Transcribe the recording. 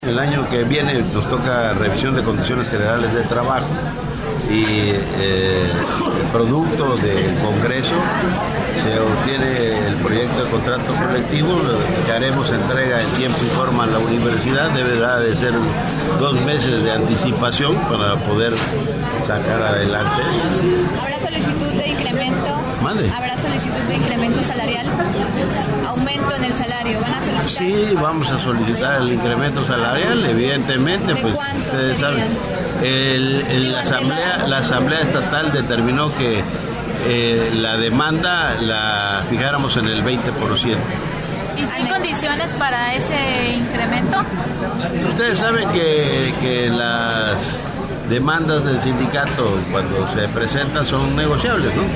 El año que viene nos toca revisión de condiciones generales de trabajo y producto del Congreso se obtiene el proyecto de contrato colectivo que haremos entrega en tiempo y forma a la universidad. Deberá de ser 2 meses de anticipación para poder sacar adelante. ¿Habrá solicitud de incremento? ¿Mande? ¿Habrá solicitud de incremento salarial? ¿Aumento en el salario? ¿Van a solicitar? Sí, vamos a solicitar el incremento salarial, evidentemente. ¿De Pues cuánto ustedes saben, la asamblea estatal determinó que la demanda la fijáramos en el 20%. ¿Y si hay condiciones para ese incremento? Ustedes saben que las demandas del sindicato cuando se presentan son negociables, ¿no?